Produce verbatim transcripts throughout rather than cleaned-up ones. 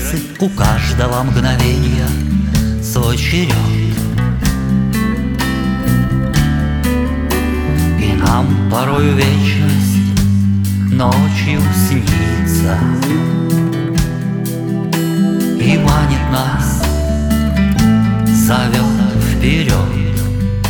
границы, у каждого мгновения свой черед. И нам порою вечность ночью снится и манит нас, зовет вперед.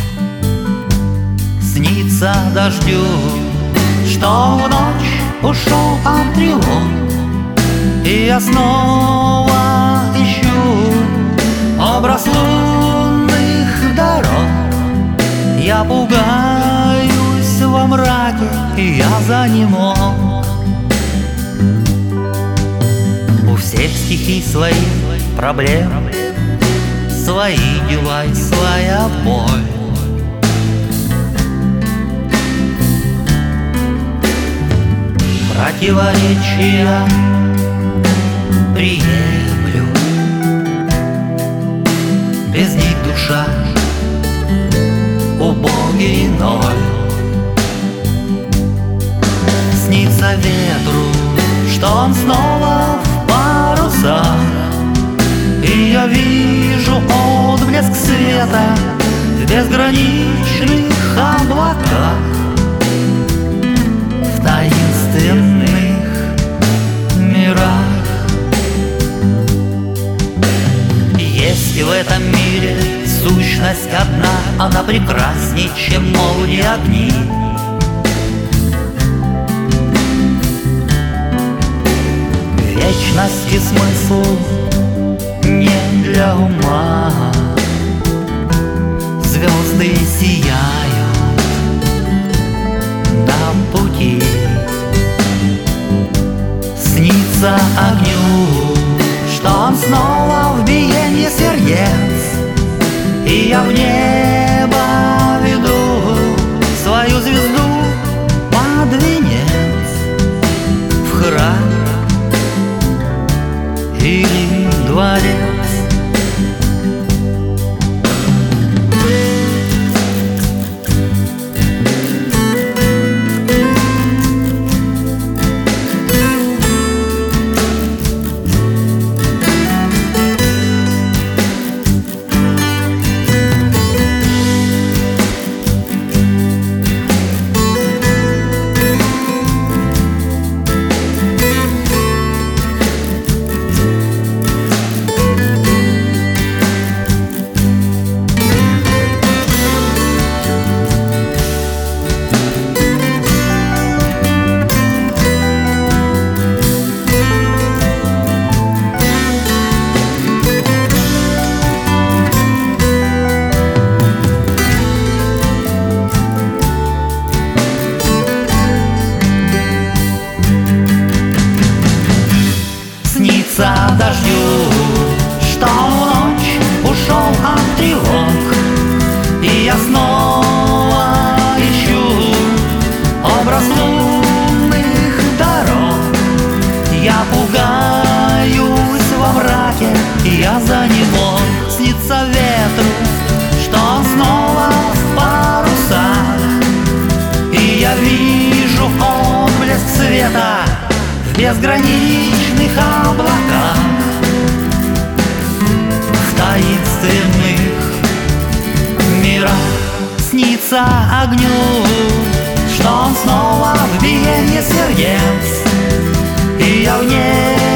Снится дождю, что в ночь ушел Андрион, и я снова ищу образ лунных дорог. Я пугаюсь во мраке, и я занемог. У всех стихий свои проблемы, свои дела и своя боль. Противоречия приемлю, без них душа убогий ноль. Снится ветру, что он снова в парусах, и я вижу отблеск света в безграничных облаках, в таинственных мирах. Есть в этом мире сущность одна, она прекрасней, чем молнии огни. Вечность и смысл не для ума. Звезды сияют на пути. Снится огню, что он снова в биенье сердец, и я в небо веду свою звезду под венец, в храм или дворец. Снится дождю, что в ночь ушел Андрион, и я снова ищу образ лунных дорог. Я пугаюсь во мраке, и я занемог. Снится ветру, что он снова в парусах, и я вижу отблеск света в безграничных облаках, в таинственных мирах. Снится огню, что он снова в биенье сердец, и я в небе